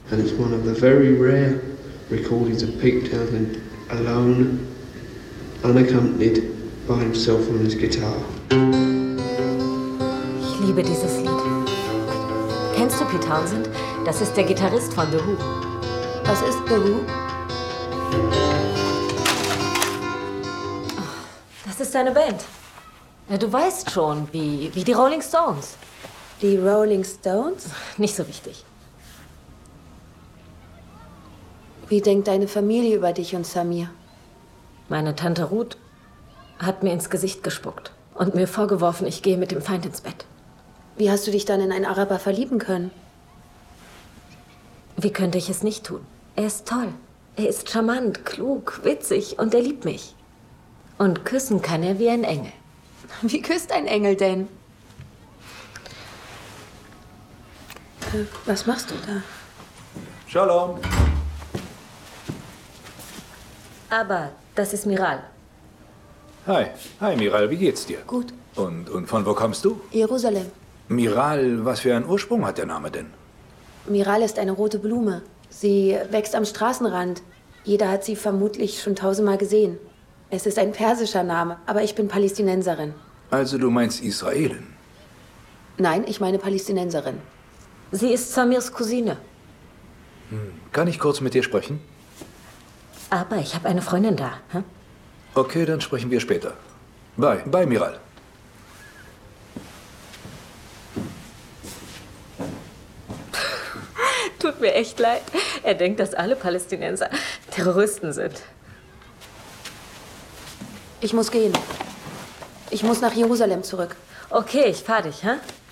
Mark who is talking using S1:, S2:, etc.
S1: and it's one of the very rare recordings of Pete Townsend alone, unaccompanied by himself on his guitar.
S2: Ich liebe dieses Lied. Kennst du Pete Townsend? Das ist der Gitarrist von The Who.
S3: Was ist The Who?
S2: Das ist seine Band. Ja, du weißt schon, wie die Rolling Stones.
S3: Die Rolling Stones?
S2: Nicht so wichtig.
S3: Wie denkt deine Familie über dich und Samir?
S2: Meine Tante Ruth hat mir ins Gesicht gespuckt und mir vorgeworfen, ich gehe mit dem Feind ins Bett.
S3: Wie hast du dich dann in einen Araber verlieben können?
S2: Wie könnte ich es nicht tun? Er ist toll. Er ist charmant, klug, witzig und er liebt mich. Und küssen kann er wie ein Engel.
S3: Wie küsst ein Engel denn? Was machst du da?
S4: Shalom.
S2: Aber das ist Miral.
S4: Hi. Hi, Miral, wie geht's dir?
S3: Gut.
S4: Und von wo kommst du?
S3: Jerusalem.
S4: Miral, was für einen Ursprung hat der Name denn?
S3: Miral ist eine rote Blume. Sie wächst am Straßenrand. Jeder hat sie vermutlich schon 1000-mal gesehen. Es ist ein persischer Name, aber ich bin Palästinenserin.
S4: Also du meinst Israelin?
S3: Nein, ich meine Palästinenserin.
S2: Sie ist Samirs Cousine.
S4: Kann ich kurz mit dir sprechen?
S2: Aber ich habe eine Freundin da. Hm?
S4: Okay, dann sprechen wir später. Bye. Bye, Miral.
S2: Tut mir echt leid. Er denkt, dass alle Palästinenser Terroristen sind.
S3: Ich muss gehen. Ich muss nach Jerusalem zurück.
S2: Okay, ich fahr dich, hä?